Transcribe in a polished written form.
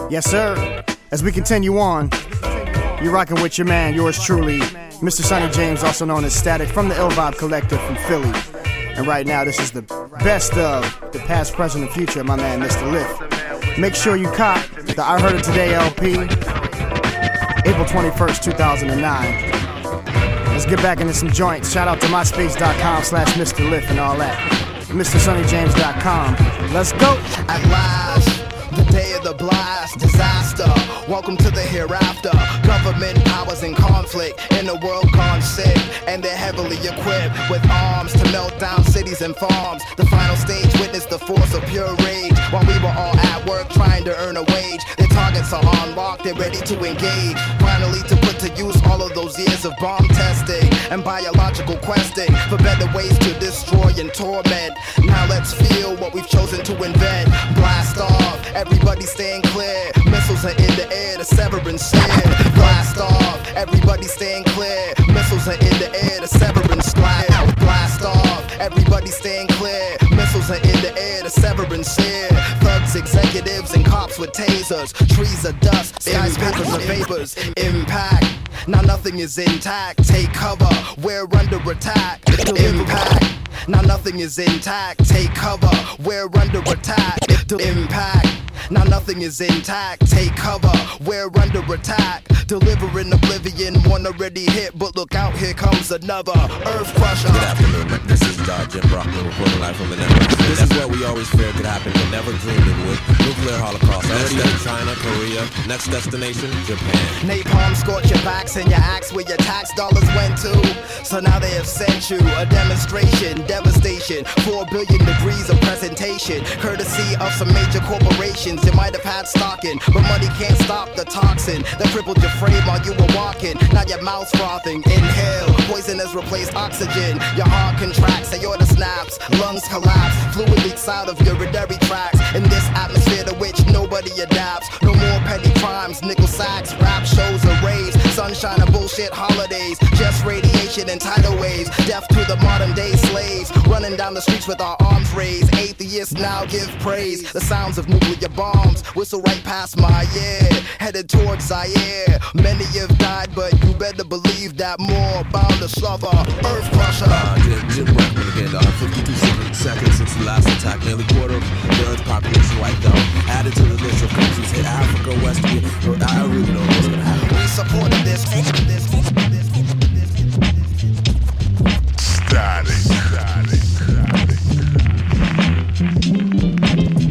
Yes, sir. As we continue on, you're rocking with your man, yours truly, Mr. Sonny James, also known as Static, from the Ill Vibe Collective from Philly. And right now, this is the best of the past, present, and future of my man, Mr. Lift. Make sure you cop the I Heard It Today LP, April 21st, 2009. Let's get back into some joints. Shout out to myspace.com/Mr. Lift and all that. MrSonnyJames.com. Let's go. At last, the day of the blast, disaster. Welcome to the hereafter. Government powers in conflict in a world gone sick, and they're heavily equipped with arms to melt down cities and farms. The final stage witnessed the force of pure rage while we were all at work trying to earn a wage. Their targets are on lock, they're ready to engage. Finally, to put to use all of those years of bomb testing and biological questing for better ways to destroy and torment. Now let's feel what we've chosen to invent. Blast off, everybody staying clear. Missiles are in the air, the Severance said. Blast off, everybody staying clear. Missiles are in the air, the Severance said. Blast off, everybody staying clear. Missiles are in the air, the Severance said. Thugs, executives, and cops with tasers. Trees are dust, skyscrapers are vapors. Impact, now nothing is intact. Take cover, we're under attack. Impact, now nothing is intact. Take cover, we're under attack. Impact, now nothing is intact. Take cover, we're under attack. Delivering oblivion, one already hit, but look out, here comes another Earth Crusher. Good afternoon, this is Jim Brockman reporting live from the network. This is what we always feared could happen, but never dreamed it would. Nuclear holocaust, already in China, Korea, next destination, Japan. Napalm scorch your backs and your axe where your tax dollars went to. So now they have sent you a demonstration, devastation, 4 billion degrees of presentation, courtesy of some major corporations. You might have had stocking, but money can't stop the toxin that crippled your frame while you were walking. Now your mouth's frothing. Inhale, poison has replaced oxygen. Your heart contracts, aorta snaps, lungs collapse, fluid leaks out of urinary tracts. In this atmosphere to which nobody adapts. No more petty crimes, nickel sacks, rap shows are raised. Sunshine and bullshit holidays, just radiation and tidal waves. Death to the modern day slaves, running down the streets with our arms raised. Atheists now give praise. The sounds of nuclear bombs whistle right past my ear, headed towards Zaire. Many have died, but you better believe that more bound to suffer. Earth Crusher. Jim Brockman again, 52 seconds since the last attack. Nearly quarter of the Earth's population wiped out. Added to the list of countries hit Africa, West. I really don't